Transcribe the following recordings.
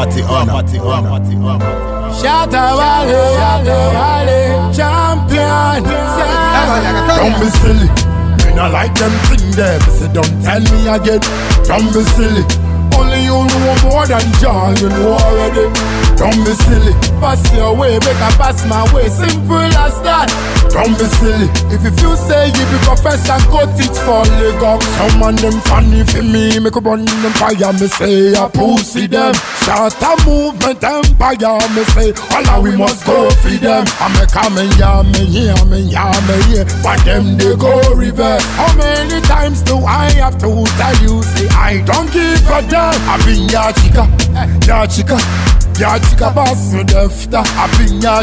Property owner. Shatta Wale, champion. Don't be silly. Me not like them thing there. Me say don't tell me again. Don't be silly. Only you know more than John, you know already. Don't be silly. Pass your way, make I pass my way. Simple as that. Don't be silly. If you say you be professor, go teach for Lagos. Some man them funny for me, make a burn them fire. Me say I pussy them. Shatta movement empire. Me say all we must go feed them. I make a me here. But them they go reverse. How many times do I have to tell you? Say I don't give a damn. I been ya chica boss me defta. I been ya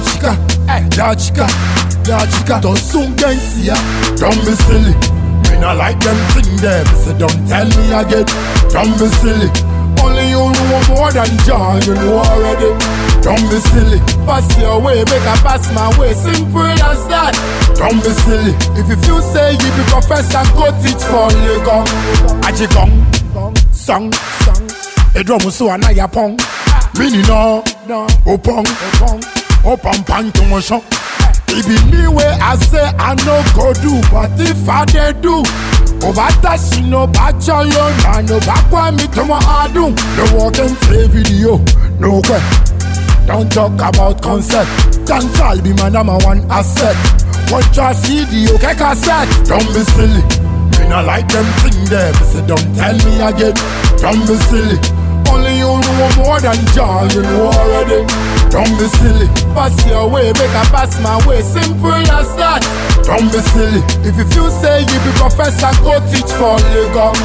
chica don't soon get see ya. Don't be silly. Me not like them thing there. Me say don't tell me again. Don't be silly. Only you know more than John, you know already. Don't be silly. Pass your way, make I pass my way. Simple as that. Don't be silly. If you say you be professor, go teach for Lagos. Ajigong song. Edrum so anaya pong. Mini no. Opong pan to motion. It be me where I say I no go do, but if I dey do, Obata she no bachelor, I no back me to my adu. The walk and play video, no way. Don't talk about concept. Dance all be my number one asset. Watch your CD, okay cassette. Don't be silly. Me not like them thing there. Me say don't tell me again. Don't be silly. Only you know more than John, you know already. Don't be silly. Pass your way, make I pass my way. Simple as that. Don't be silly. If you say you be professor, go teach for Lagos.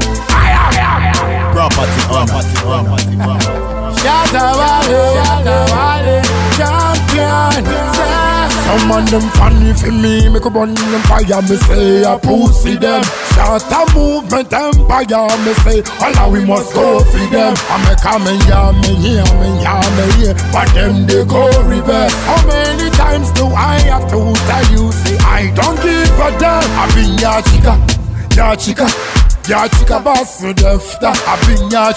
Property owner. Shatta Wale, champion. Some man them funny for me, make a burn them fire. Me say I pussy them. Shatta movement empire. Me say all we must go feed them. I make a me here, but them they go reverse. How many times do I have to tell you? Say I don't give a damn. I been ya chica boss me defta. I been ya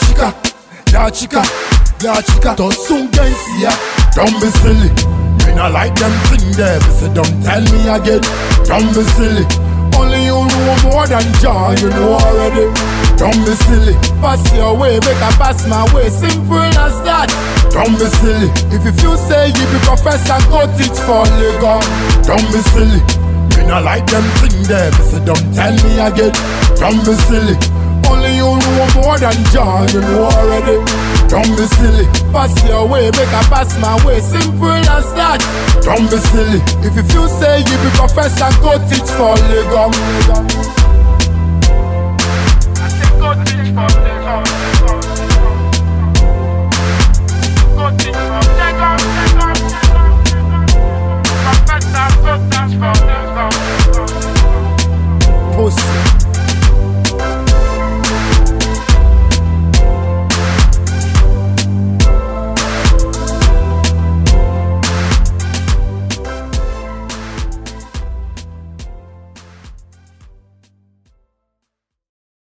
chica don't soon get see ya. Don't be silly. Me not like them thing there. Me say don't tell me again. Don't be silly. Only you know more than John, you know already. Don't be silly. Pass your way, make I pass my way. Simple as that. Don't be silly. If you say you be professor, go teach for Lagos. Don't be silly. Me not like them thing there. Me say don't tell me again. Don't be silly. Only you know more than John, you know already. Don't be silly. Pass your way, make I pass my way. Simple as that. Don't be silly. If you say you be professor, go teach for Lagos. I say go teach for Lagos.